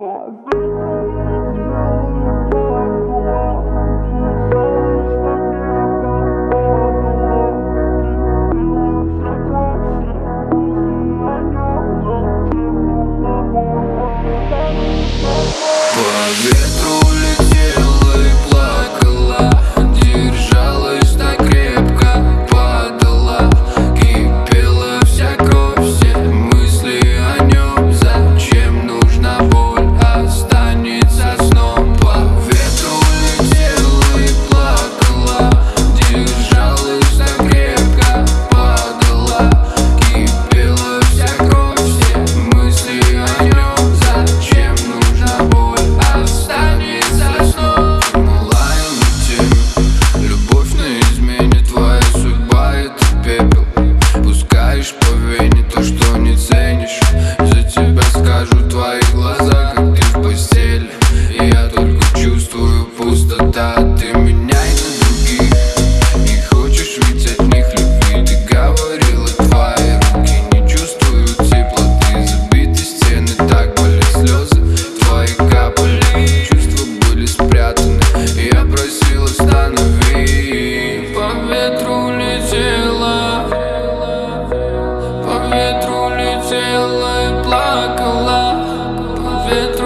ветру летела и плакала, держалась так крепко, падала, кипела вся кровь, все мысли о нем. Зачем нужна боль, останется сном. По ветру летела и плакала, держалась так крепко, падала, кипела вся кровь, все мысли о нем. Зачем нужна боль, останется сном. Лаю на тему, любовь на измене, твоя судьба — это пепел. Пускаешь по вене то, что не ценишь. За тебя скажут твои глаза, как ты в постели. И я только чувствую пустота. Ты меняй на других, не хочешь ведь от них любви. Ты говорила, твои руки не чувствуют теплоты. Забиты стены, так болят слезы твои капали. Чувства были спрятаны, я просил, останови. По ветру летела, по ветру летела и плакала, по ветру